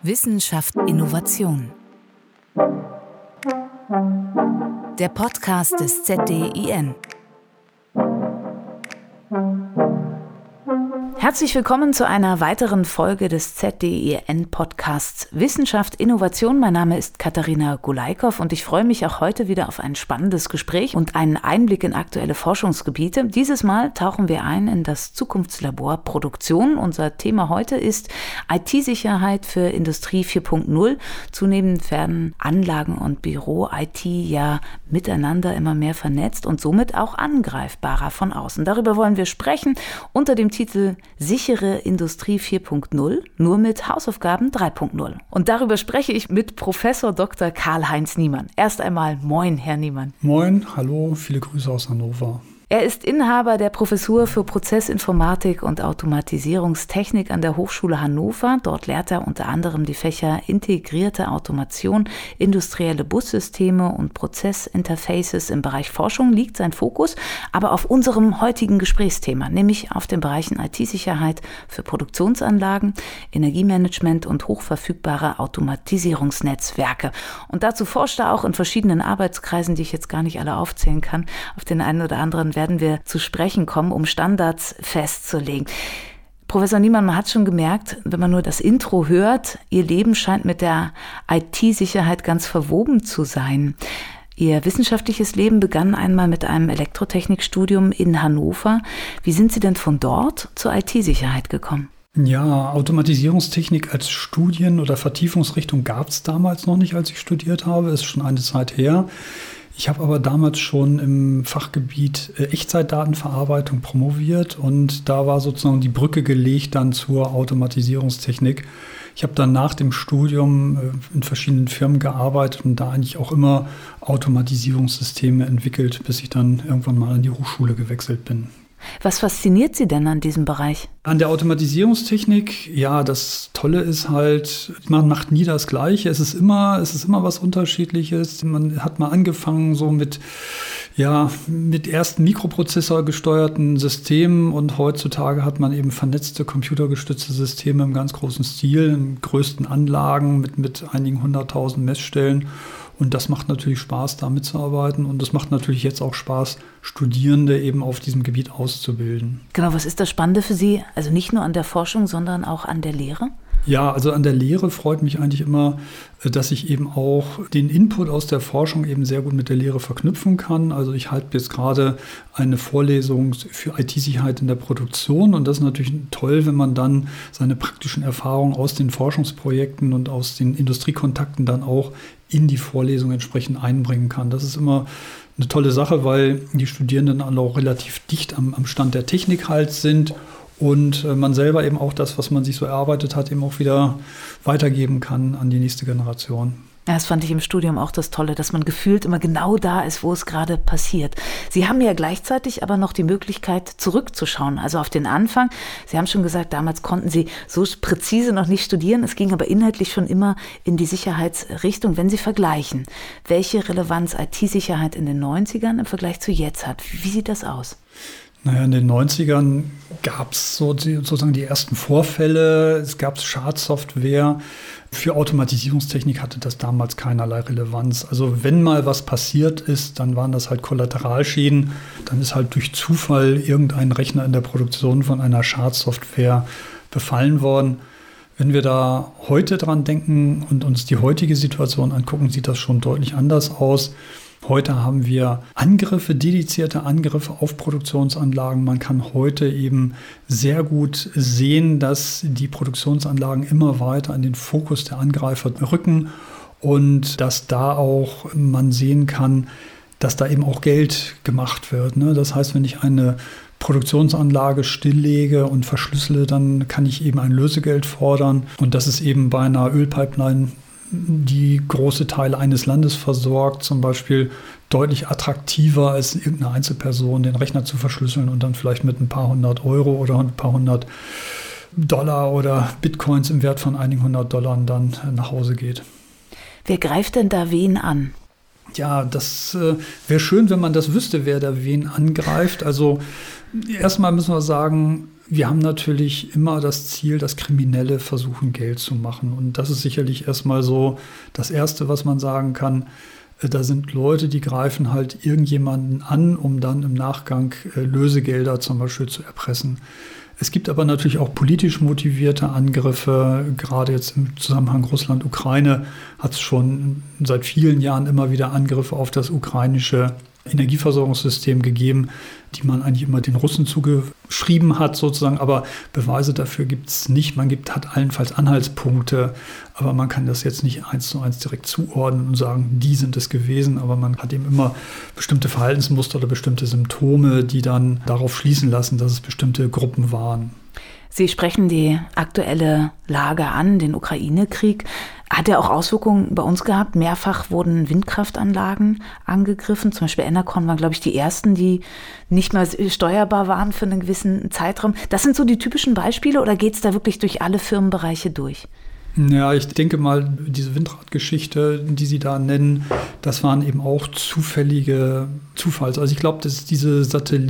Wissenschaft Innovation. Der Podcast des ZDIN. Herzlich willkommen zu einer weiteren Folge des ZDIN-Podcasts Wissenschaft Innovation. Mein Name ist Katharina Gulaikow und ich freue mich auch heute wieder auf ein spannendes Gespräch und einen Einblick in aktuelle Forschungsgebiete. Dieses Mal tauchen wir ein in das Zukunftslabor Produktion. Unser Thema heute ist IT-Sicherheit für Industrie 4.0. Zunehmend werden Anlagen und Büro-IT ja miteinander immer mehr vernetzt und somit auch angreifbarer von außen. Darüber wollen wir sprechen unter dem Titel Sichere Industrie 4.0, nur mit Hausaufgaben 3.0. Und darüber spreche ich mit Professor Dr. Karl-Heinz Niemann. Erst einmal moin, Herr Niemann. Moin, hallo, viele Grüße aus Hannover. Er ist Inhaber der Professur für Prozessinformatik und Automatisierungstechnik an der Hochschule Hannover. Dort lehrt er unter anderem die Fächer Integrierte Automation, industrielle Bussysteme und Prozessinterfaces. Im Bereich Forschung liegt sein Fokus aber auf unserem heutigen Gesprächsthema, nämlich auf den Bereichen IT-Sicherheit für Produktionsanlagen, Energiemanagement und hochverfügbare Automatisierungsnetzwerke. Und dazu forscht er auch in verschiedenen Arbeitskreisen, die ich jetzt gar nicht alle aufzählen kann. Auf den einen oder anderen werden wir zu sprechen kommen, um Standards festzulegen. Professor Niemann, man hat schon gemerkt, wenn man nur das Intro hört, Ihr Leben scheint mit der IT-Sicherheit ganz verwoben zu sein. Ihr wissenschaftliches Leben begann einmal mit einem Elektrotechnikstudium in Hannover. Wie sind Sie denn von dort zur IT-Sicherheit gekommen? Ja, Automatisierungstechnik als Studien- oder Vertiefungsrichtung gab es damals noch nicht, als ich studiert habe. Ist schon eine Zeit her. Ich habe aber damals schon im Fachgebiet Echtzeitdatenverarbeitung promoviert und da war sozusagen die Brücke gelegt dann zur Automatisierungstechnik. Ich habe dann nach dem Studium in verschiedenen Firmen gearbeitet und da eigentlich auch immer Automatisierungssysteme entwickelt, bis ich dann irgendwann mal an die Hochschule gewechselt bin. Was fasziniert Sie denn an diesem Bereich? An der Automatisierungstechnik, ja, das Tolle ist halt, man macht nie das Gleiche. Es ist immer was Unterschiedliches. Man hat mal angefangen so mit ersten Mikroprozessor gesteuerten Systemen und heutzutage hat man eben vernetzte computergestützte Systeme im ganz großen Stil, in größten Anlagen mit einigen 100.000 Messstellen. Und das macht natürlich Spaß, da mitzuarbeiten. Und es macht natürlich jetzt auch Spaß, Studierende eben auf diesem Gebiet auszubilden. Genau, was ist das Spannende für Sie? Also nicht nur an der Forschung, sondern auch an der Lehre? Ja, also an der Lehre freut mich eigentlich immer, dass ich eben auch den Input aus der Forschung eben sehr gut mit der Lehre verknüpfen kann. Also ich halte jetzt gerade eine Vorlesung für IT-Sicherheit in der Produktion und das ist natürlich toll, wenn man dann seine praktischen Erfahrungen aus den Forschungsprojekten und aus den Industriekontakten dann auch in die Vorlesung entsprechend einbringen kann. Das ist immer eine tolle Sache, weil die Studierenden alle auch relativ dicht am Stand der Technik halt sind und man selber eben auch das, was man sich so erarbeitet hat, eben auch wieder weitergeben kann an die nächste Generation. Ja, das fand ich im Studium auch das Tolle, dass man gefühlt immer genau da ist, wo es gerade passiert. Sie haben ja gleichzeitig aber noch die Möglichkeit, zurückzuschauen, also auf den Anfang. Sie haben schon gesagt, damals konnten Sie so präzise noch nicht studieren. Es ging aber inhaltlich schon immer in die Sicherheitsrichtung. Wenn Sie vergleichen, welche Relevanz IT-Sicherheit in den 90ern im Vergleich zu jetzt hat, wie sieht das aus? Naja, in den 90ern gab es sozusagen die ersten Vorfälle. Es gab Schadsoftware. Für Automatisierungstechnik hatte das damals keinerlei Relevanz. Also wenn mal was passiert ist, dann waren das halt Kollateralschäden. Dann ist halt durch Zufall irgendein Rechner in der Produktion von einer Schadsoftware befallen worden. Wenn wir da heute dran denken und uns die heutige Situation angucken, sieht das schon deutlich anders aus. Heute haben wir Angriffe, dedizierte Angriffe auf Produktionsanlagen. Man kann heute eben sehr gut sehen, dass die Produktionsanlagen immer weiter in den Fokus der Angreifer rücken und dass da auch man sehen kann, dass da eben auch Geld gemacht wird. Das heißt, wenn ich eine Produktionsanlage stilllege und verschlüssele, dann kann ich eben ein Lösegeld fordern. Und das ist eben bei einer Ölpipeline, die große Teile eines Landes versorgt, zum Beispiel deutlich attraktiver als irgendeine Einzelperson, den Rechner zu verschlüsseln und dann vielleicht mit ein paar hundert Euro oder ein paar hundert Dollar oder Bitcoins im Wert von einigen $100 dann nach Hause geht. Wer greift denn da wen an? Ja, das wäre schön, wenn man das wüsste, wer da wen angreift. Also erstmal müssen wir sagen, wir haben natürlich immer das Ziel, dass Kriminelle versuchen, Geld zu machen. Und das ist sicherlich erstmal so das Erste, was man sagen kann. Da sind Leute, die greifen halt irgendjemanden an, um dann im Nachgang Lösegelder zum Beispiel zu erpressen. Es gibt aber natürlich auch politisch motivierte Angriffe. Gerade jetzt im Zusammenhang Russland-Ukraine hat es schon seit vielen Jahren immer wieder Angriffe auf das ukrainische Energieversorgungssystem gegeben, die man eigentlich immer den Russen zugeschrieben hat sozusagen, aber Beweise dafür gibt es nicht. Hat allenfalls Anhaltspunkte, aber man kann das jetzt nicht 1:1 direkt zuordnen und sagen, die sind es gewesen, aber man hat eben immer bestimmte Verhaltensmuster oder bestimmte Symptome, die dann darauf schließen lassen, dass es bestimmte Gruppen waren. Sie sprechen die aktuelle Lage an, den Ukraine-Krieg. Hat er auch Auswirkungen bei uns gehabt? Mehrfach wurden Windkraftanlagen angegriffen. Zum Beispiel Enercon waren, glaube ich, die ersten, die nicht mehr steuerbar waren für einen gewissen Zeitraum. Das sind so die typischen Beispiele oder geht es da wirklich durch alle Firmenbereiche durch? Ja, ich denke mal, diese Windradgeschichte, die Sie da nennen, das waren eben auch zufällige Zufalls. Also ich glaube, dass diese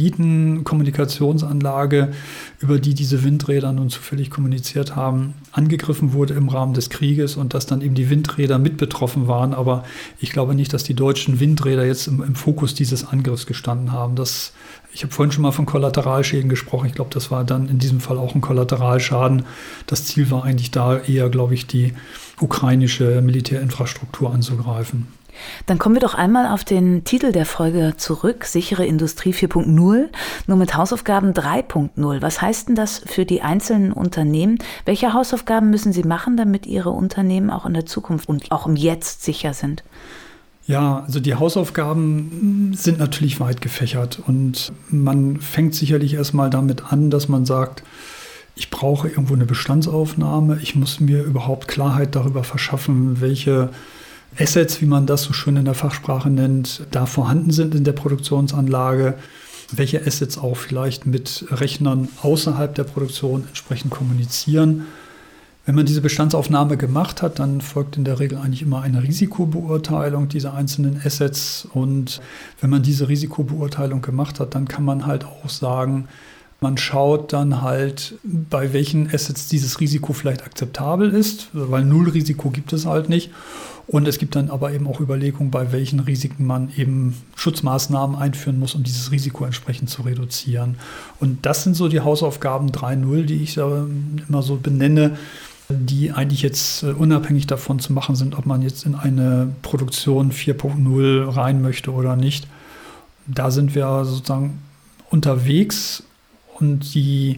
Satellitenkommunikationsanlage, über die diese Windräder nun zufällig kommuniziert haben, angegriffen wurde im Rahmen des Krieges und dass dann eben die Windräder mit betroffen waren. Aber ich glaube nicht, dass die deutschen Windräder jetzt im Fokus dieses Angriffs gestanden haben. Ich habe vorhin schon mal von Kollateralschäden gesprochen. Ich glaube, das war dann in diesem Fall auch ein Kollateralschaden. Das Ziel war eigentlich da eher, glaube ich, die ukrainische Militärinfrastruktur anzugreifen. Dann kommen wir doch einmal auf den Titel der Folge zurück, Sichere Industrie 4.0, nur mit Hausaufgaben 3.0. Was heißt denn das für die einzelnen Unternehmen? Welche Hausaufgaben müssen sie machen, damit ihre Unternehmen auch in der Zukunft und auch im Jetzt sicher sind? Ja, also die Hausaufgaben sind natürlich weit gefächert und man fängt sicherlich erstmal damit an, dass man sagt, ich brauche irgendwo eine Bestandsaufnahme, ich muss mir überhaupt Klarheit darüber verschaffen, welche Assets, wie man das so schön in der Fachsprache nennt, da vorhanden sind in der Produktionsanlage, welche Assets auch vielleicht mit Rechnern außerhalb der Produktion entsprechend kommunizieren. Wenn man diese Bestandsaufnahme gemacht hat, dann folgt in der Regel eigentlich immer eine Risikobeurteilung dieser einzelnen Assets. Und wenn man diese Risikobeurteilung gemacht hat, dann kann man halt auch sagen, man schaut dann halt, bei welchen Assets dieses Risiko vielleicht akzeptabel ist, weil Nullrisiko gibt es halt nicht. Und es gibt dann aber eben auch Überlegungen, bei welchen Risiken man eben Schutzmaßnahmen einführen muss, um dieses Risiko entsprechend zu reduzieren. Und das sind so die Hausaufgaben 3.0, die ich da immer so benenne, die eigentlich jetzt unabhängig davon zu machen sind, ob man jetzt in eine Produktion 4.0 rein möchte oder nicht. Da sind wir sozusagen unterwegs und die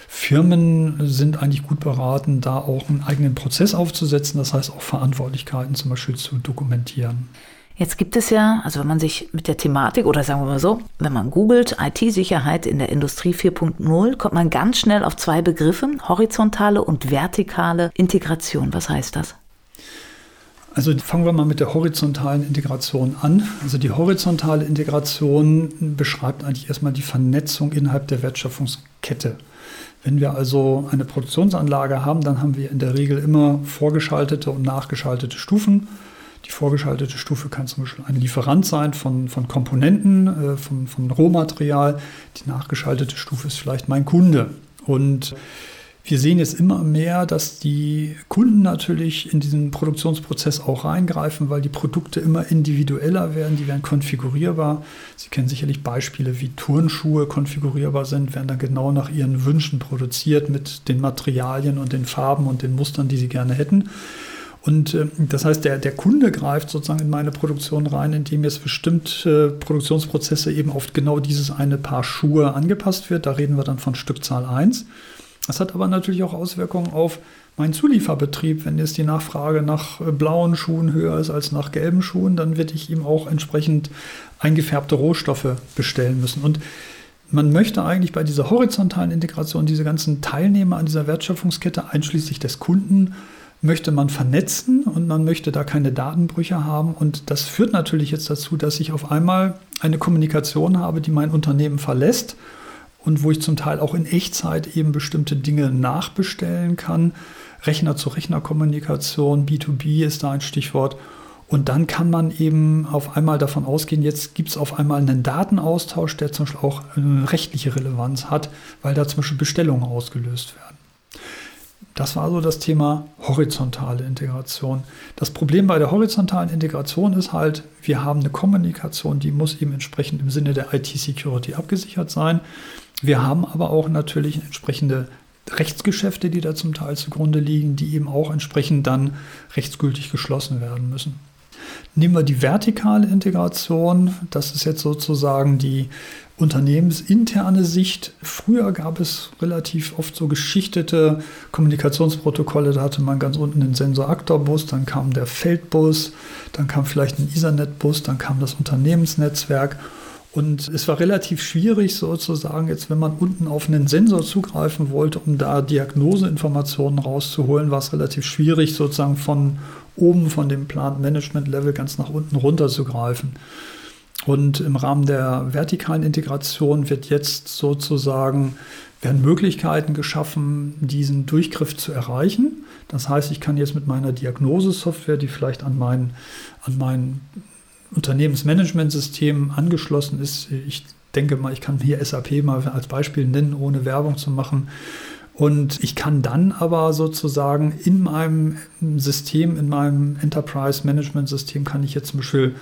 Firmen sind eigentlich gut beraten, da auch einen eigenen Prozess aufzusetzen, das heißt auch Verantwortlichkeiten zum Beispiel zu dokumentieren. Jetzt gibt es ja, also wenn man sich mit der Thematik oder sagen wir mal so, wenn man googelt IT-Sicherheit in der Industrie 4.0, kommt man ganz schnell auf zwei Begriffe, horizontale und vertikale Integration. Was heißt das? Also fangen wir mal mit der horizontalen Integration an. Also die horizontale Integration beschreibt eigentlich erstmal die Vernetzung innerhalb der Wertschöpfungskette. Wenn wir also eine Produktionsanlage haben, dann haben wir in der Regel immer vorgeschaltete und nachgeschaltete Stufen. Die vorgeschaltete Stufe kann zum Beispiel ein Lieferant sein von Komponenten, von Rohmaterial. Die nachgeschaltete Stufe ist vielleicht mein Kunde. Und wir sehen jetzt immer mehr, dass die Kunden natürlich in diesen Produktionsprozess auch reingreifen, weil die Produkte immer individueller werden, die werden konfigurierbar. Sie kennen sicherlich Beispiele, wie Turnschuhe konfigurierbar sind, werden dann genau nach ihren Wünschen produziert mit den Materialien und den Farben und den Mustern, die sie gerne hätten. Und das heißt, der Kunde greift sozusagen in meine Produktion rein, indem jetzt bestimmte Produktionsprozesse eben auf genau dieses eine Paar Schuhe angepasst wird. Da reden wir dann von Stückzahl 1. Das hat aber natürlich auch Auswirkungen auf meinen Zulieferbetrieb. Wenn jetzt die Nachfrage nach blauen Schuhen höher ist als nach gelben Schuhen, dann werde ich ihm auch entsprechend eingefärbte Rohstoffe bestellen müssen. Und man möchte eigentlich bei dieser horizontalen Integration diese ganzen Teilnehmer an dieser Wertschöpfungskette, einschließlich des Kunden, möchte man vernetzen und man möchte da keine Datenbrüche haben. Und das führt natürlich jetzt dazu, dass ich auf einmal eine Kommunikation habe, die mein Unternehmen verlässt und wo ich zum Teil auch in Echtzeit eben bestimmte Dinge nachbestellen kann. Rechner-zu-Rechner-Kommunikation, B2B ist da ein Stichwort. Und dann kann man eben auf einmal davon ausgehen, jetzt gibt es auf einmal einen Datenaustausch, der zum Beispiel auch eine rechtliche Relevanz hat, weil da zum Beispiel Bestellungen ausgelöst werden. Das war so das Thema horizontale Integration. Das Problem bei der horizontalen Integration ist halt, wir haben eine Kommunikation, die muss eben entsprechend im Sinne der IT-Security abgesichert sein. Wir haben aber auch natürlich entsprechende Rechtsgeschäfte, die da zum Teil zugrunde liegen, die eben auch entsprechend dann rechtsgültig geschlossen werden müssen. Nehmen wir die vertikale Integration, das ist jetzt sozusagen die unternehmensinterne Sicht. Früher gab es relativ oft so geschichtete Kommunikationsprotokolle, da hatte man ganz unten den Sensor-Aktor-Bus, dann kam der Feldbus, dann kam vielleicht ein Ethernet-Bus, dann kam das Unternehmensnetzwerk. Und es war relativ schwierig sozusagen, jetzt wenn man unten auf einen Sensor zugreifen wollte, um da Diagnoseinformationen rauszuholen, war es relativ schwierig sozusagen von oben von dem Plant-Management-Level ganz nach unten runter zu greifen. Und im Rahmen der vertikalen Integration werden Möglichkeiten geschaffen, diesen Durchgriff zu erreichen. Das heißt, ich kann jetzt mit meiner Diagnosesoftware, die vielleicht an mein Unternehmensmanagementsystem angeschlossen ist, ich denke mal, ich kann hier SAP mal als Beispiel nennen, ohne Werbung zu machen. Und ich kann dann aber sozusagen in meinem System, in meinem Enterprise-Management-System, kann ich jetzt zum Beispiel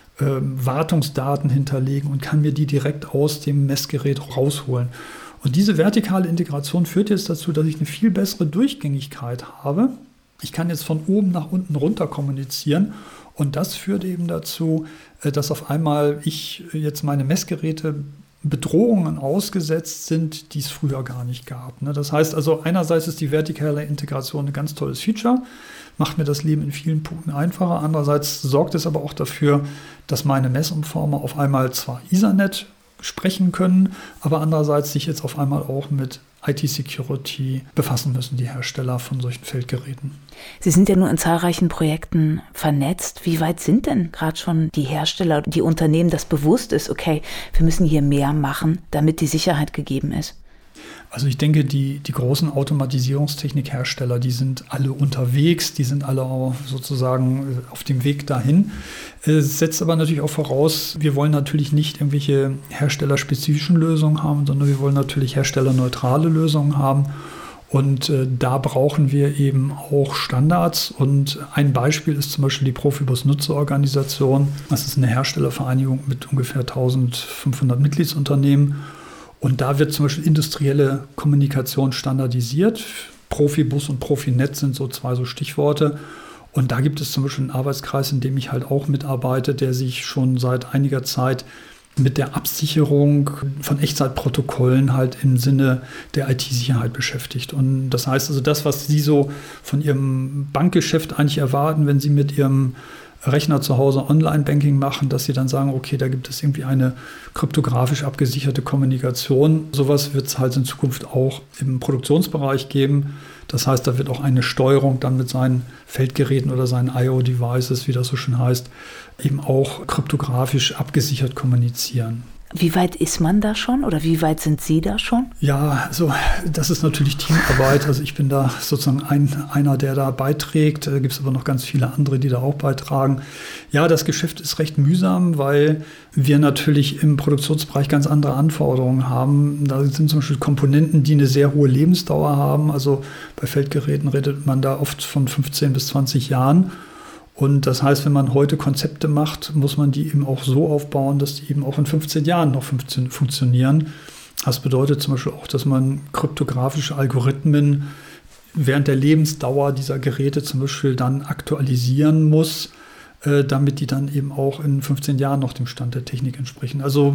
Wartungsdaten hinterlegen und kann mir die direkt aus dem Messgerät rausholen. Und diese vertikale Integration führt jetzt dazu, dass ich eine viel bessere Durchgängigkeit habe. Ich kann jetzt von oben nach unten runter kommunizieren und das führt eben dazu, dass auf einmal ich jetzt meine Messgeräte Bedrohungen ausgesetzt sind, die es früher gar nicht gab. Das heißt also, einerseits ist die vertikale Integration ein ganz tolles Feature, macht mir das Leben in vielen Punkten einfacher. Andererseits sorgt es aber auch dafür, dass meine Messumformer auf einmal zwar Ethernet sprechen können, aber andererseits sich jetzt auf einmal auch mit IT-Security befassen müssen, die Hersteller von solchen Feldgeräten. Sie sind ja nur in zahlreichen Projekten vernetzt. Wie weit sind denn gerade schon die Hersteller, die Unternehmen, das bewusst ist, okay, wir müssen hier mehr machen, damit die Sicherheit gegeben ist? Also ich denke, die großen Automatisierungstechnikhersteller, die sind alle unterwegs, die sind alle auch sozusagen auf dem Weg dahin. Es setzt aber natürlich auch voraus, wir wollen natürlich nicht irgendwelche herstellerspezifischen Lösungen haben, sondern wir wollen natürlich herstellerneutrale Lösungen haben. Und da brauchen wir eben auch Standards. Und ein Beispiel ist zum Beispiel die Profibus-Nutzerorganisation. Das ist eine Herstellervereinigung mit ungefähr 1500 Mitgliedsunternehmen. Und da wird zum Beispiel industrielle Kommunikation standardisiert. Profibus und Profinet sind so zwei so Stichworte. Und da gibt es zum Beispiel einen Arbeitskreis, in dem ich halt auch mitarbeite, der sich schon seit einiger Zeit mit der Absicherung von Echtzeitprotokollen halt im Sinne der IT-Sicherheit beschäftigt. Und das heißt also, das, was Sie so von Ihrem Bankgeschäft eigentlich erwarten, wenn Sie mit Ihrem Rechner zu Hause Online-Banking machen, dass sie dann sagen, okay, da gibt es irgendwie eine kryptografisch abgesicherte Kommunikation. Sowas wird es halt in Zukunft auch im Produktionsbereich geben. Das heißt, da wird auch eine Steuerung dann mit seinen Feldgeräten oder seinen IO-Devices, wie das so schön heißt, eben auch kryptografisch abgesichert kommunizieren. Wie weit ist man da schon oder wie weit sind Sie da schon? Ja, also das ist natürlich Teamarbeit. Also ich bin da sozusagen einer, der da beiträgt. Da gibt es aber noch ganz viele andere, die da auch beitragen. Ja, das Geschäft ist recht mühsam, weil wir natürlich im Produktionsbereich ganz andere Anforderungen haben. Da sind zum Beispiel Komponenten, die eine sehr hohe Lebensdauer haben. Also bei Feldgeräten redet man da oft von 15 bis 20 Jahren. Und das heißt, wenn man heute Konzepte macht, muss man die eben auch so aufbauen, dass die eben auch in 15 Jahren noch funktionieren. Das bedeutet zum Beispiel auch, dass man kryptografische Algorithmen während der Lebensdauer dieser Geräte zum Beispiel dann aktualisieren muss, damit die dann eben auch in 15 Jahren noch dem Stand der Technik entsprechen. Also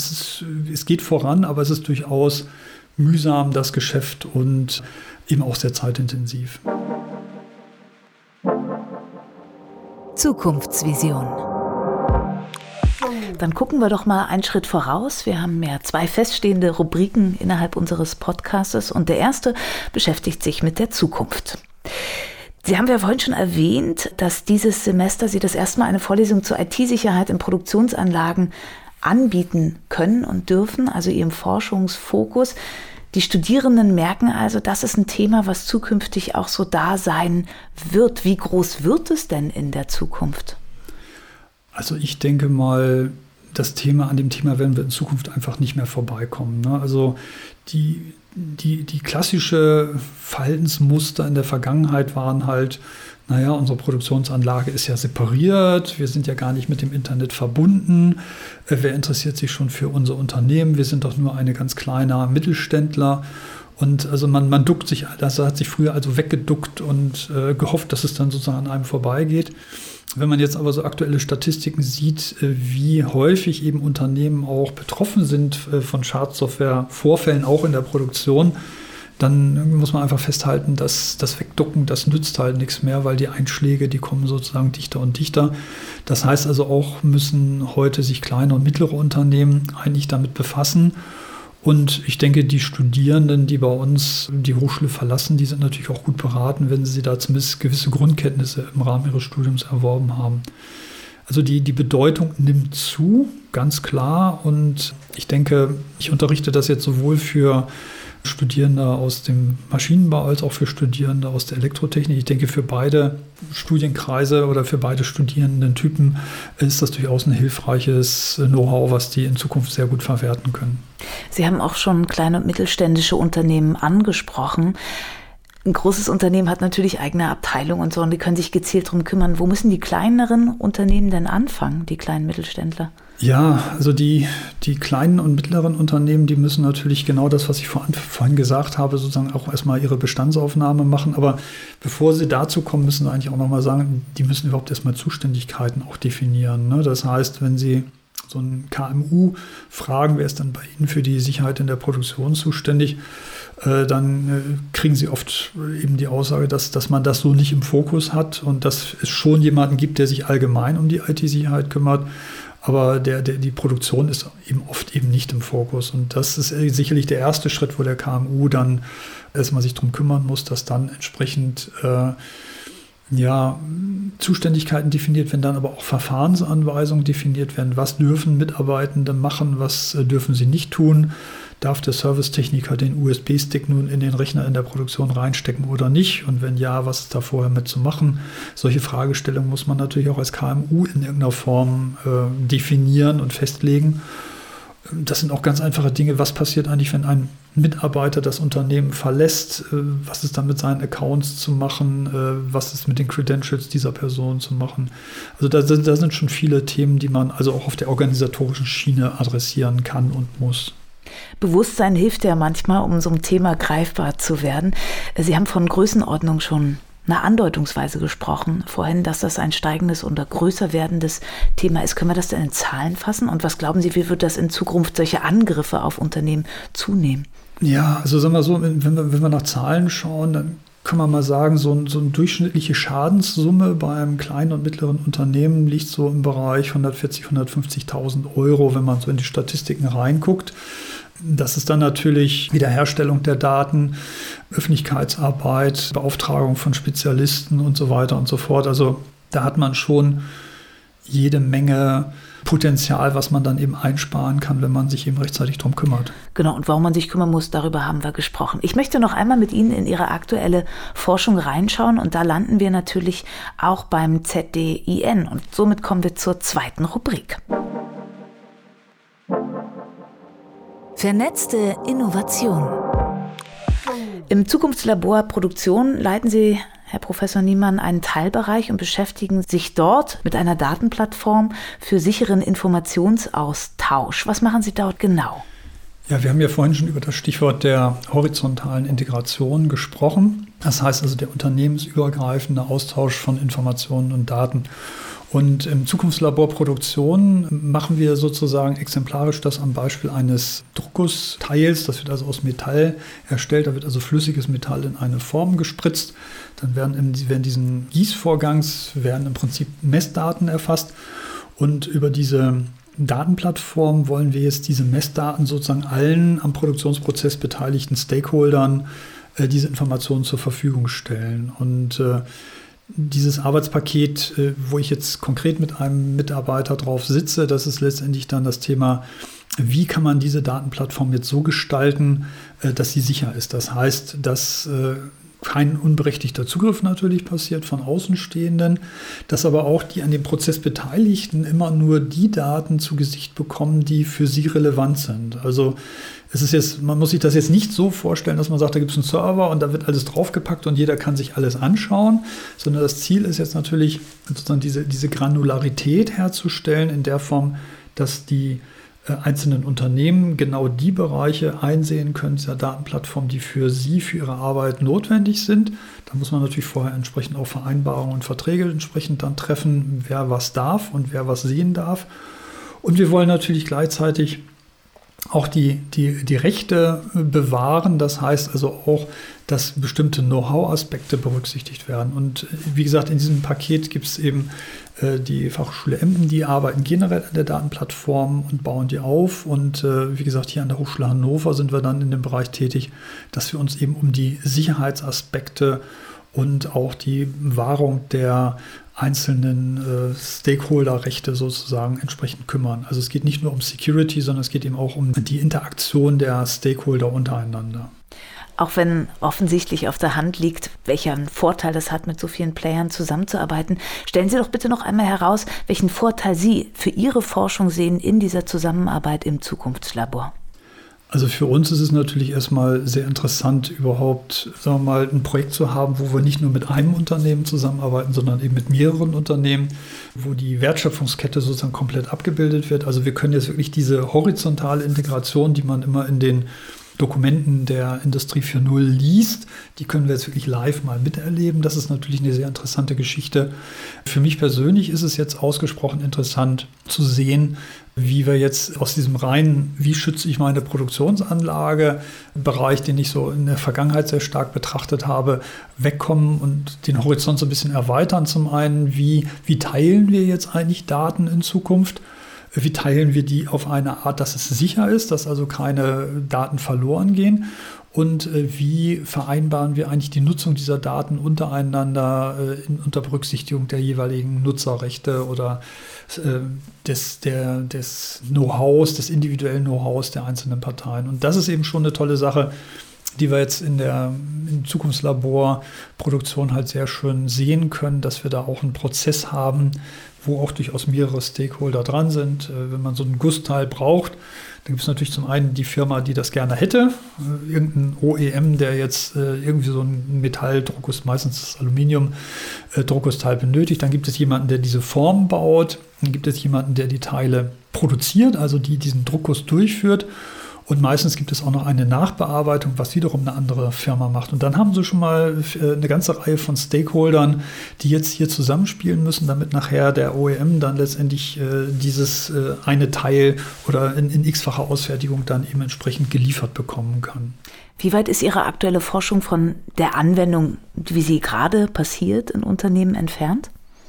es geht voran, aber es ist durchaus mühsam, das Geschäft, und eben auch sehr zeitintensiv. Zukunftsvision. Dann gucken wir doch mal einen Schritt voraus. Wir haben ja 2 feststehende Rubriken innerhalb unseres Podcastes und der erste beschäftigt sich mit der Zukunft. Sie haben ja vorhin schon erwähnt, dass dieses Semester Sie das erste Mal eine Vorlesung zur IT-Sicherheit in Produktionsanlagen anbieten können und dürfen, also Ihrem Forschungsfokus. Die Studierenden merken also, das ist ein Thema, was zukünftig auch so da sein wird. Wie groß wird es denn in der Zukunft? Also ich denke mal, an dem Thema werden wir in Zukunft einfach nicht mehr vorbeikommen. Ne? Also die klassische Verhaltensmuster in der Vergangenheit waren halt, unsere Produktionsanlage ist ja separiert, wir sind ja gar nicht mit dem Internet verbunden, wer interessiert sich schon für unser Unternehmen, wir sind doch nur eine ganz kleiner Mittelständler. Und also man duckt sich, das hat sich früher also weggeduckt und gehofft, dass es dann sozusagen an einem vorbeigeht. Wenn man jetzt aber so aktuelle Statistiken sieht, wie häufig eben Unternehmen auch betroffen sind von Schadsoftware-Vorfällen, auch in der Produktion, dann muss man einfach festhalten, dass das Wegducken, das nützt halt nichts mehr, weil die Einschläge, die kommen sozusagen dichter und dichter. Das heißt also auch, müssen heute sich kleine und mittlere Unternehmen eigentlich damit befassen. Und ich denke, die Studierenden, die bei uns die Hochschule verlassen, die sind natürlich auch gut beraten, wenn sie da zumindest gewisse Grundkenntnisse im Rahmen ihres Studiums erworben haben. Also die Bedeutung nimmt zu, ganz klar. Und ich denke, ich unterrichte das jetzt sowohl für Studierende aus dem Maschinenbau als auch für Studierende aus der Elektrotechnik. Ich denke, für beide Studienkreise oder für beide Studierendentypen ist das durchaus ein hilfreiches Know-how, was die in Zukunft sehr gut verwerten können. Sie haben auch schon kleine und mittelständische Unternehmen angesprochen. Ein großes Unternehmen hat natürlich eigene Abteilungen und so, und die können sich gezielt darum kümmern. Wo müssen die kleineren Unternehmen denn anfangen, die kleinen Mittelständler? Ja, also die kleinen und mittleren Unternehmen, die müssen natürlich genau das, was ich vorhin gesagt habe, sozusagen auch erstmal ihre Bestandsaufnahme machen. Aber bevor sie dazu kommen, müssen sie eigentlich auch nochmal sagen, die müssen überhaupt erstmal Zuständigkeiten auch definieren. Ne? Das heißt, wenn Sie so ein KMU fragen, wer ist dann bei Ihnen für die Sicherheit in der Produktion zuständig, dann kriegen Sie oft eben die Aussage, dass man das so nicht im Fokus hat und dass es schon jemanden gibt, der sich allgemein um die IT-Sicherheit kümmert. Aber die Produktion ist eben oft eben nicht im Fokus. Und das ist sicherlich der erste Schritt, wo der KMU dann erstmal sich darum kümmern muss, dass dann entsprechend Zuständigkeiten definiert werden, dann aber auch Verfahrensanweisungen definiert werden. Was dürfen Mitarbeitende machen, was dürfen sie nicht tun? Darf der Servicetechniker den USB-Stick nun in den Rechner in der Produktion reinstecken oder nicht? Und wenn ja, was ist da vorher mit zu machen? Solche Fragestellungen muss man natürlich auch als KMU in irgendeiner Form definieren und festlegen. Das sind auch ganz einfache Dinge. Was passiert eigentlich, wenn ein Mitarbeiter das Unternehmen verlässt? Was ist dann mit seinen Accounts zu machen? Was ist mit den Credentials dieser Person zu machen? Also da sind schon viele Themen, die man also auch auf der organisatorischen Schiene adressieren kann und muss. Bewusstsein hilft ja manchmal, um so ein Thema greifbar zu werden. Sie haben von Größenordnung schon andeutungsweise gesprochen vorhin, dass das ein steigendes oder größer werdendes Thema ist. Können wir das denn in Zahlen fassen? Und was glauben Sie, wie wird das in Zukunft solche Angriffe auf Unternehmen zunehmen? Ja, also sagen wir so, wenn wir nach Zahlen schauen, dann kann man mal sagen, so eine durchschnittliche Schadenssumme beim kleinen und mittleren Unternehmen liegt so im Bereich 140.000, 150.000 Euro, wenn man so in die Statistiken reinguckt. Das ist dann natürlich Wiederherstellung der Daten, Öffentlichkeitsarbeit, Beauftragung von Spezialisten und so weiter und so fort. Also da hat man schon jede Menge Potenzial, was man dann eben einsparen kann, wenn man sich eben rechtzeitig darum kümmert. Genau, und warum man sich kümmern muss, darüber haben wir gesprochen. Ich möchte noch einmal mit Ihnen in Ihre aktuelle Forschung reinschauen und da landen wir natürlich auch beim ZDIN und somit kommen wir zur zweiten Rubrik. Vernetzte Innovation. Im Zukunftslabor Produktion leiten Sie, Herr Professor Niemann, einen Teilbereich und beschäftigen sich dort mit einer Datenplattform für sicheren Informationsaustausch. Was machen Sie dort genau? Ja, wir haben ja vorhin schon über das Stichwort der horizontalen Integration gesprochen. Das heißt also der unternehmensübergreifende Austausch von Informationen und Daten. Und im Zukunftslabor Produktion machen wir sozusagen exemplarisch das am Beispiel eines Druckgussteils. Das wird also aus Metall erstellt. Da wird also flüssiges Metall in eine Form gespritzt. Dann während diesen Gießvorgangs werden im Prinzip Messdaten erfasst. Und über diese Datenplattform wollen wir jetzt diese Messdaten sozusagen allen am Produktionsprozess beteiligten Stakeholdern diese Informationen zur Verfügung stellen. Und dieses Arbeitspaket, wo ich jetzt konkret mit einem Mitarbeiter drauf sitze, das ist letztendlich dann das Thema, wie kann man diese Datenplattform jetzt so gestalten, dass sie sicher ist. Das heißt, dass kein unberechtigter Zugriff natürlich passiert von Außenstehenden, dass aber auch die an dem Prozess Beteiligten immer nur die Daten zu Gesicht bekommen, die für sie relevant sind. Also man muss sich das jetzt nicht so vorstellen, dass man sagt, da gibt es einen Server und da wird alles draufgepackt und jeder kann sich alles anschauen, sondern das Ziel ist jetzt natürlich, sozusagen diese Granularität herzustellen in der Form, dass die einzelnen Unternehmen genau die Bereiche einsehen können, dieser Datenplattform, die für sie, für ihre Arbeit notwendig sind. Da muss man natürlich vorher entsprechend auch Vereinbarungen und Verträge entsprechend dann treffen, wer was darf und wer was sehen darf. Und wir wollen natürlich gleichzeitig auch die Rechte bewahren. Das heißt also auch, dass bestimmte Know-how-Aspekte berücksichtigt werden. Und wie gesagt, in diesem Paket gibt es eben die Fachhochschule Emden, die arbeiten generell an der Datenplattform und bauen die auf. Und wie gesagt, hier an der Hochschule Hannover sind wir dann in dem Bereich tätig, dass wir uns eben um die Sicherheitsaspekte und auch die Wahrung der einzelnen Stakeholder-Rechte sozusagen entsprechend kümmern. Also es geht nicht nur um Security, sondern es geht eben auch um die Interaktion der Stakeholder untereinander. Auch wenn offensichtlich auf der Hand liegt, welcher Vorteil es hat, mit so vielen Playern zusammenzuarbeiten, stellen Sie doch bitte noch einmal heraus, welchen Vorteil Sie für Ihre Forschung sehen in dieser Zusammenarbeit im Zukunftslabor. Also für uns ist es natürlich erstmal sehr interessant, überhaupt, sagen wir mal, ein Projekt zu haben, wo wir nicht nur mit einem Unternehmen zusammenarbeiten, sondern eben mit mehreren Unternehmen, wo die Wertschöpfungskette sozusagen komplett abgebildet wird. Also wir können jetzt wirklich diese horizontale Integration, die man immer in den Dokumenten der Industrie 4.0 liest, die können wir jetzt wirklich live mal miterleben. Das ist natürlich eine sehr interessante Geschichte. Für mich persönlich ist es jetzt ausgesprochen interessant zu sehen, wie wir jetzt aus diesem reinen, wie schütze ich meine Produktionsanlage, Bereich, den ich so in der Vergangenheit sehr stark betrachtet habe, wegkommen und den Horizont so ein bisschen erweitern. Zum einen, wie teilen wir jetzt eigentlich Daten in Zukunft? Wie teilen wir die auf eine Art, dass es sicher ist, dass also keine Daten verloren gehen? Und wie vereinbaren wir eigentlich die Nutzung dieser Daten untereinander unter Berücksichtigung der jeweiligen Nutzerrechte oder des Know-hows, des individuellen Know-hows der einzelnen Parteien? Und das ist eben schon eine tolle Sache, die wir jetzt in Zukunftslabor-Produktion halt sehr schön sehen können, dass wir da auch einen Prozess haben, wo auch durchaus mehrere Stakeholder dran sind. Wenn man so einen Gussteil braucht, dann gibt es natürlich zum einen die Firma, die das gerne hätte, irgendein OEM, der jetzt irgendwie so ein Metalldruckguss, meistens das Aluminium-Druckgussteil benötigt. Dann gibt es jemanden, der diese Form baut. Dann gibt es jemanden, der die Teile produziert, also diesen Druckguss durchführt. Und meistens gibt es auch noch eine Nachbearbeitung, was wiederum eine andere Firma macht. Und dann haben sie schon mal eine ganze Reihe von Stakeholdern, die jetzt hier zusammenspielen müssen, damit nachher der OEM dann letztendlich dieses eine Teil oder in x-facher Ausfertigung dann eben entsprechend geliefert bekommen kann. Wie weit ist Ihre aktuelle Forschung von der Anwendung, wie sie gerade passiert, in Unternehmen entfernt?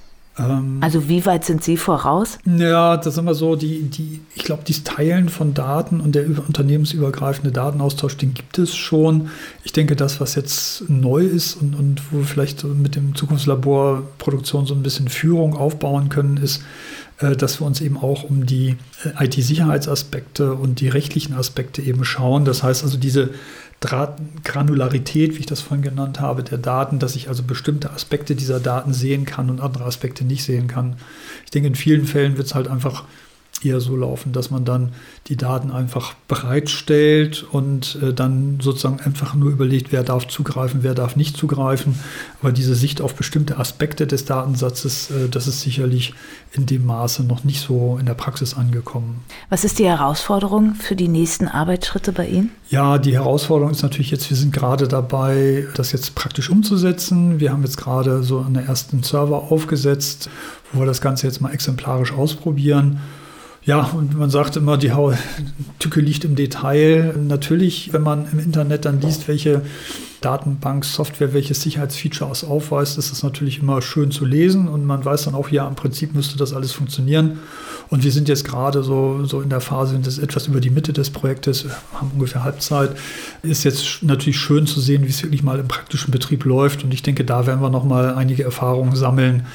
Also wie weit sind Sie voraus? Ja, das ist immer so, ich glaube, dieses Teilen von Daten und der unternehmensübergreifende Datenaustausch, den gibt es schon. Ich denke, das, was jetzt neu ist und wo wir vielleicht mit dem Zukunftslabor Produktion so ein bisschen Führung aufbauen können, ist, dass wir uns eben auch um die IT-Sicherheitsaspekte und die rechtlichen Aspekte eben schauen. Das heißt also diese Granularität, wie ich das vorhin genannt habe, der Daten, dass ich also bestimmte Aspekte dieser Daten sehen kann und andere Aspekte nicht sehen kann. Ich denke, in vielen Fällen wird es halt einfach eher so laufen, dass man dann die Daten einfach bereitstellt und dann sozusagen einfach nur überlegt, wer darf zugreifen, wer darf nicht zugreifen. Aber diese Sicht auf bestimmte Aspekte des Datensatzes, das ist sicherlich in dem Maße noch nicht so in der Praxis angekommen. Was ist die Herausforderung für die nächsten Arbeitsschritte bei Ihnen? Ja, die Herausforderung ist natürlich jetzt, wir sind gerade dabei, das jetzt praktisch umzusetzen. Wir haben jetzt gerade so einen ersten Server aufgesetzt, wo wir das Ganze jetzt mal exemplarisch ausprobieren. Ja, und man sagt immer, die Tücke liegt im Detail. Natürlich, wenn man im Internet dann liest, welche Datenbank-Software, welche Sicherheitsfeatures aufweist, ist das natürlich immer schön zu lesen und man weiß dann auch, ja, im Prinzip müsste das alles funktionieren. Und wir sind jetzt gerade so in der Phase, das ist etwas über die Mitte des Projektes, haben ungefähr Halbzeit. Ist jetzt natürlich schön zu sehen, wie es wirklich mal im praktischen Betrieb läuft und ich denke, da werden wir noch mal einige Erfahrungen sammeln,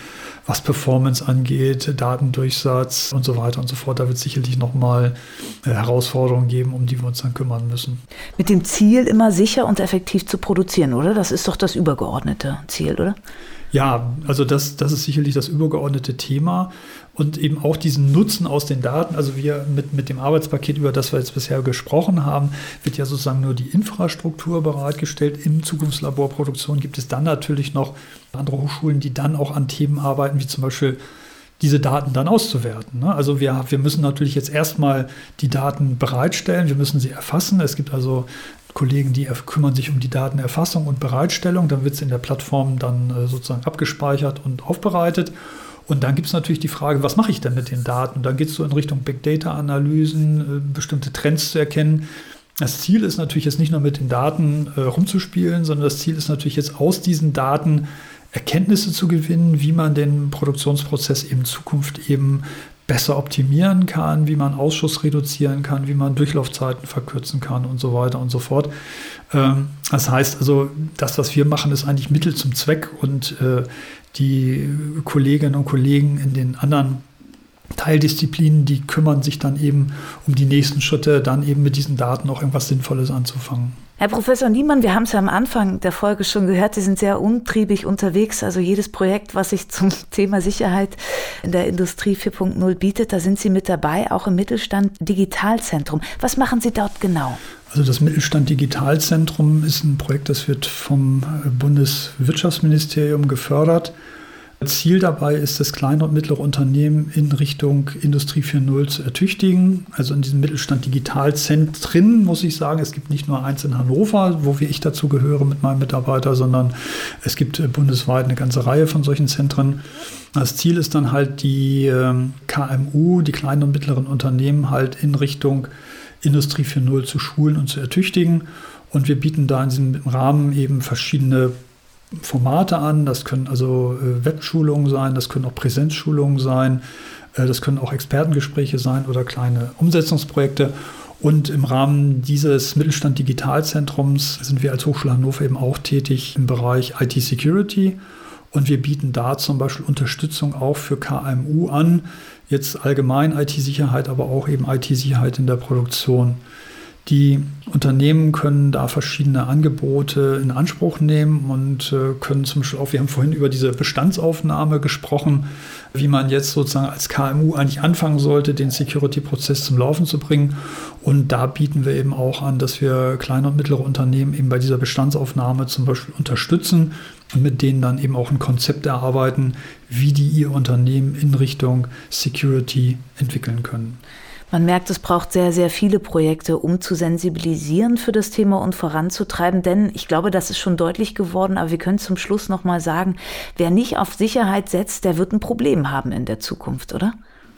was Performance angeht, Datendurchsatz und so weiter und so fort. Da wird es sicherlich nochmal Herausforderungen geben, um die wir uns dann kümmern müssen. Mit dem Ziel, immer sicher und effektiv zu produzieren, oder? Das ist doch das übergeordnete Ziel, oder? Ja, also das ist sicherlich das übergeordnete Thema und eben auch diesen Nutzen aus den Daten. Also wir mit dem Arbeitspaket, über das wir jetzt bisher gesprochen haben, wird ja sozusagen nur die Infrastruktur bereitgestellt. Im Zukunftslaborproduktion gibt es dann natürlich noch andere Hochschulen, die dann auch an Themen arbeiten, wie zum Beispiel diese Daten dann auszuwerten. Also wir müssen natürlich jetzt erstmal die Daten bereitstellen, wir müssen sie erfassen. Es gibt also Kollegen, die kümmern sich um die Datenerfassung und Bereitstellung. Dann wird es in der Plattform dann sozusagen abgespeichert und aufbereitet. Und dann gibt es natürlich die Frage, was mache ich denn mit den Daten? Dann geht es so in Richtung Big Data-Analysen, bestimmte Trends zu erkennen. Das Ziel ist natürlich jetzt nicht nur mit den Daten rumzuspielen, sondern das Ziel ist natürlich jetzt aus diesen Daten Erkenntnisse zu gewinnen, wie man den Produktionsprozess in Zukunft eben besser optimieren kann, wie man Ausschuss reduzieren kann, wie man Durchlaufzeiten verkürzen kann und so weiter und so fort. Das heißt also, das, was wir machen, ist eigentlich Mittel zum Zweck und die Kolleginnen und Kollegen in den anderen Teildisziplinen, die kümmern sich dann eben um die nächsten Schritte, dann eben mit diesen Daten auch irgendwas Sinnvolles anzufangen. Herr Professor Niemann, wir haben es ja am Anfang der Folge schon gehört, Sie sind sehr umtriebig unterwegs. Also jedes Projekt, was sich zum Thema Sicherheit in der Industrie 4.0 bietet, da sind Sie mit dabei, auch im Mittelstand Digitalzentrum. Was machen Sie dort genau? Also das Mittelstand Digitalzentrum ist ein Projekt, das wird vom Bundeswirtschaftsministerium gefördert. Ziel dabei ist es, kleine und mittlere Unternehmen in Richtung Industrie 4.0 zu ertüchtigen. Also in diesem Mittelstand Digitalzentren muss ich sagen, es gibt nicht nur eins in Hannover, wo ich dazu gehöre mit meinem Mitarbeiter, sondern es gibt bundesweit eine ganze Reihe von solchen Zentren. Das Ziel ist dann halt die KMU, die kleinen und mittleren Unternehmen halt in Richtung Industrie 4.0 zu schulen und zu ertüchtigen. Und wir bieten da in diesem Rahmen eben verschiedene Formate an. Das können also Webschulungen sein, das können auch Präsenzschulungen sein, das können auch Expertengespräche sein oder kleine Umsetzungsprojekte. Und im Rahmen dieses Mittelstand Digitalzentrums sind wir als Hochschule Hannover eben auch tätig im Bereich IT-Security. Und wir bieten da zum Beispiel Unterstützung auch für KMU an, jetzt allgemein IT-Sicherheit, aber auch eben IT-Sicherheit in der Produktion. Die Unternehmen können da verschiedene Angebote in Anspruch nehmen und können zum Beispiel auch, wir haben vorhin über diese Bestandsaufnahme gesprochen, wie man jetzt sozusagen als KMU eigentlich anfangen sollte, den Security-Prozess zum Laufen zu bringen. Und da bieten wir eben auch an, dass wir kleine und mittlere Unternehmen eben bei dieser Bestandsaufnahme zum Beispiel unterstützen und mit denen dann eben auch ein Konzept erarbeiten, wie die ihr Unternehmen in Richtung Security entwickeln können. Man merkt, es braucht sehr, sehr viele Projekte, um zu sensibilisieren für das Thema und voranzutreiben. Denn ich glaube, das ist schon deutlich geworden, aber wir können zum Schluss noch mal sagen, wer nicht auf Sicherheit setzt, der wird ein Problem haben in der Zukunft, oder?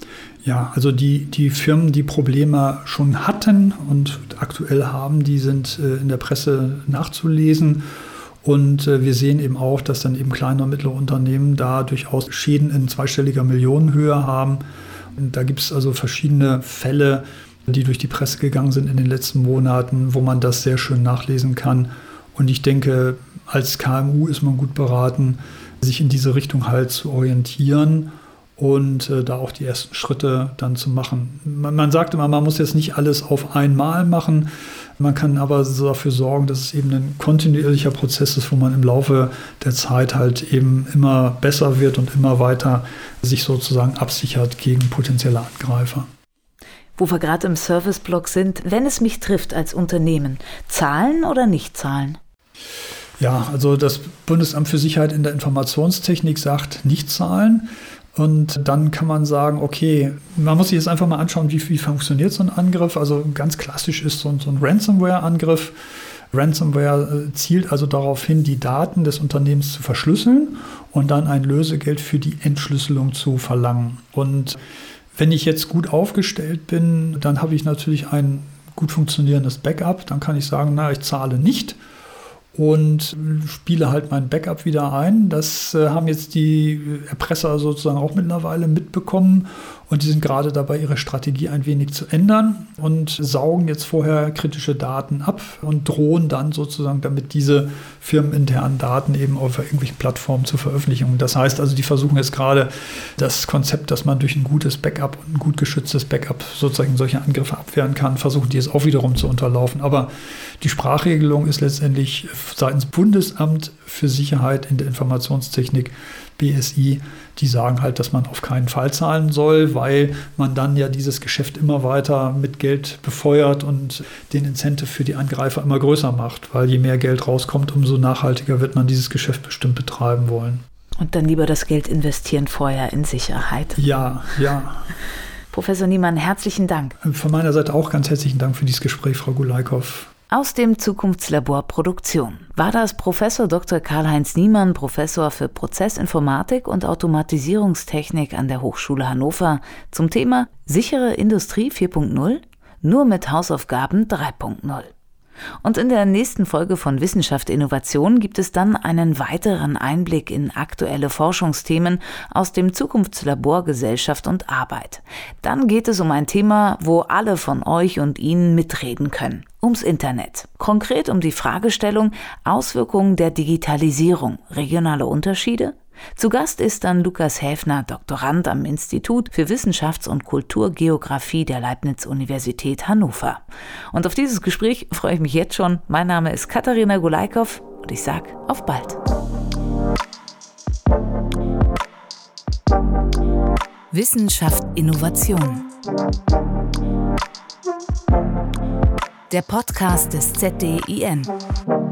Ja, also die Firmen, die Probleme schon hatten und aktuell haben, die sind in der Presse nachzulesen. Und wir sehen eben auch, dass dann eben kleine und mittlere Unternehmen da durchaus Schäden in zweistelliger Millionenhöhe haben. Und da gibt es also verschiedene Fälle, die durch die Presse gegangen sind in den letzten Monaten, wo man das sehr schön nachlesen kann. Und ich denke, als KMU ist man gut beraten, sich in diese Richtung halt zu orientieren und da auch die ersten Schritte dann zu machen. Man sagt immer, man muss jetzt nicht alles auf einmal machen. Man kann aber so dafür sorgen, dass es eben ein kontinuierlicher Prozess ist, wo man im Laufe der Zeit halt eben immer besser wird und immer weiter sich sozusagen absichert gegen potenzielle Angreifer. Wo wir gerade im Serviceblock sind, wenn es mich trifft als Unternehmen, zahlen oder nicht zahlen? Ja, also das Bundesamt für Sicherheit in der Informationstechnik sagt nicht zahlen. Und dann kann man sagen, okay, man muss sich jetzt einfach mal anschauen, wie funktioniert so ein Angriff. Also ganz klassisch ist so ein Ransomware-Angriff. Ransomware zielt also darauf hin, die Daten des Unternehmens zu verschlüsseln und dann ein Lösegeld für die Entschlüsselung zu verlangen. Und wenn ich jetzt gut aufgestellt bin, dann habe ich natürlich ein gut funktionierendes Backup. Dann kann ich sagen, ich zahle nicht. und spiele halt mein Backup wieder ein. Das haben jetzt die Erpresser sozusagen auch mittlerweile mitbekommen und die sind gerade dabei, ihre Strategie ein wenig zu ändern und saugen jetzt vorher kritische Daten ab und drohen dann sozusagen damit diese firmeninternen Daten eben auf irgendwelchen Plattformen zur Veröffentlichung. Das heißt also, die versuchen jetzt gerade das Konzept, dass man durch ein gutes Backup und ein gut geschütztes Backup sozusagen solche Angriffe abwehren kann, versuchen die es auch wiederum zu unterlaufen. Aber die Sprachregelung ist letztendlich seitens Bundesamt für Sicherheit in der Informationstechnik, BSI, die sagen halt, dass man auf keinen Fall zahlen soll, weil man dann ja dieses Geschäft immer weiter mit Geld befeuert und den Incentive für die Angreifer immer größer macht, weil je mehr Geld rauskommt, umso nachhaltiger wird man dieses Geschäft bestimmt betreiben wollen. Und dann lieber das Geld investieren vorher in Sicherheit. Ja. Professor Niemann, herzlichen Dank. Von meiner Seite auch ganz herzlichen Dank für dieses Gespräch, Frau Gulaikow. Aus dem Zukunftslabor Produktion war das Professor Dr. Karl-Heinz Niemann, Professor für Prozessinformatik und Automatisierungstechnik an der Hochschule Hannover zum Thema Sichere Industrie 4.0, nur mit Hausaufgaben 3.0. Und in der nächsten Folge von Wissenschaft Innovation gibt es dann einen weiteren Einblick in aktuelle Forschungsthemen aus dem Zukunftslabor Gesellschaft und Arbeit. Dann geht es um ein Thema, wo alle von euch und Ihnen mitreden können. Ums Internet. Konkret um die Fragestellung Auswirkungen der Digitalisierung, regionale Unterschiede? Zu Gast ist dann Lukas Häfner, Doktorand am Institut für Wissenschafts- und Kulturgeografie der Leibniz-Universität Hannover. Und auf dieses Gespräch freue ich mich jetzt schon. Mein Name ist Katharina Gulaikow und ich sage auf bald. Wissenschaft Innovation. Der Podcast des ZDIN.